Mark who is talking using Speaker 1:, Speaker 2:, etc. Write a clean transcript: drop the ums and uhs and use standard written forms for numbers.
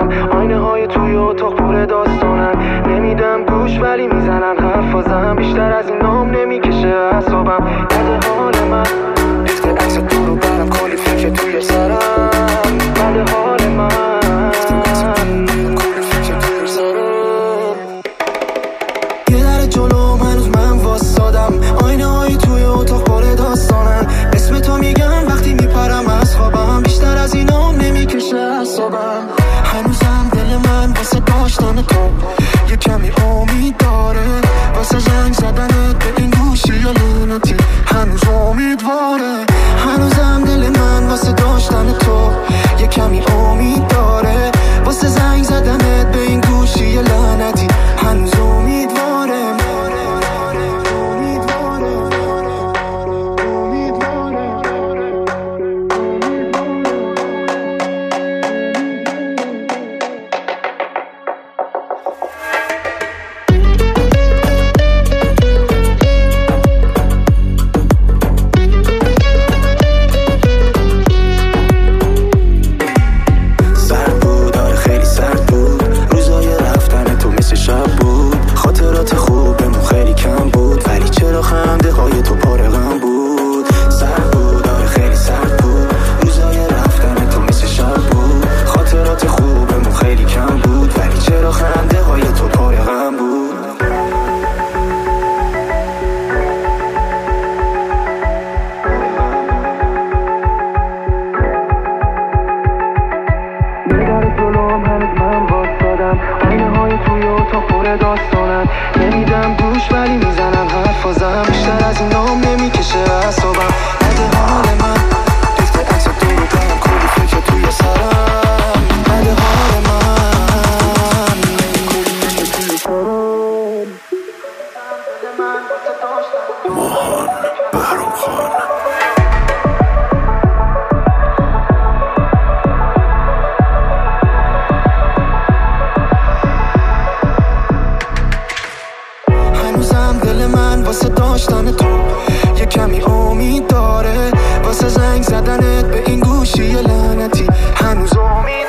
Speaker 1: سادم، آینه های توی اتاق پر داستانن. نمیدم گوش ولی میزنن حرفازم، بیشتر از این نام نمیکشه اعصابم. بده حال من ریخته عکس تو رو برم، کلی فکر توی سرم. بده حال من کلی فکر توی سرم. یه در جلوم هنوز من واسادم، آینه های توی اتاق پر داستانن. اسم تو میگم وقتی میپرم از خوابم، بیشتر از این نام نمیکشه اعصابم. هنوزم دل من واسه داشتن تو یه کمی امید داره، واسه زنگ زدنت به این گوشی یا لعنتی هنوز امیدواره. هنوزم دل من واسه داشتن تو یه کمی امید داره، واسه زنگ زدنت به این گوشی یا لعنتی هنوز امیدواره. داستانم نمیدم گوش ولی میزنم حرفازم، بیشتر از این نام نمیکشه اعصابم. بده حال من ریخته عکس تو رو برم، کلی فکر توی سرم. بده حال من کلی فکر توی سرم.
Speaker 2: ماهان بهرام خان.
Speaker 1: هنوزم دل من واسه داشتن تو یه کمی امید داره، واسه زنگ زدنت به این گوشی لعنتی هنوز امید